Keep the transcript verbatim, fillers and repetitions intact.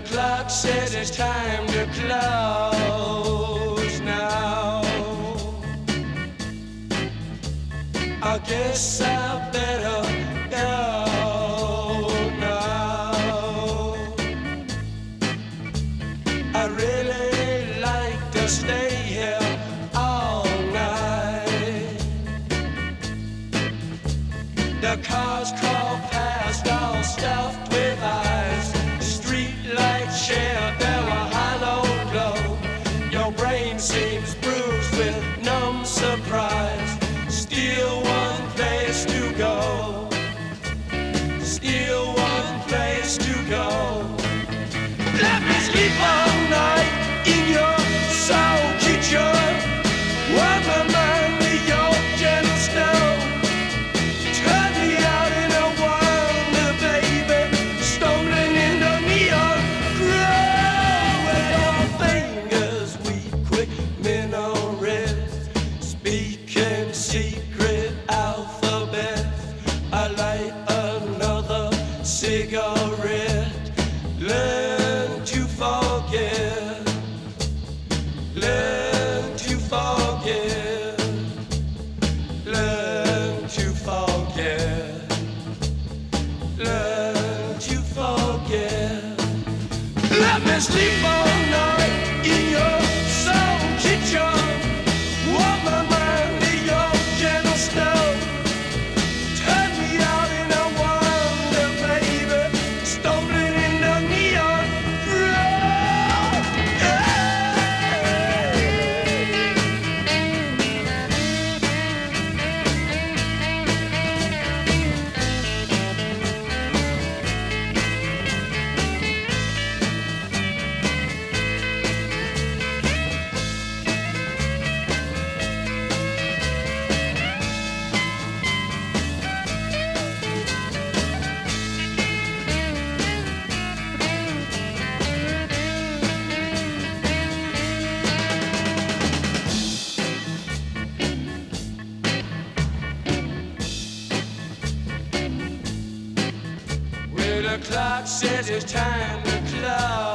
clock says it's time to close now. I guess I better go now. I really like to stay here all night. The cars crawl past, all stuffed with eyes. Street lights share their hollow glow. Your brain seems bruised with numb surprise. Still one place to go. Still one place to go. Let me sleep all night in your soul kitchen. Warm my mind with your gentle stone. Turn me out in a wonder, baby. Stumbling in the neon glow. With your fingers weak, quick minarets. Speaking secret alphabets. I light another cigarette. Learn to forget. Learn to forget. Learn to forget. Learn to forget. Let me sleep all night in your soul kitchen. Warm my mind with your gentle snow. Turn me out in a wonder, baby. Stumbling in the neon glow. Well, the clock says it's time to close.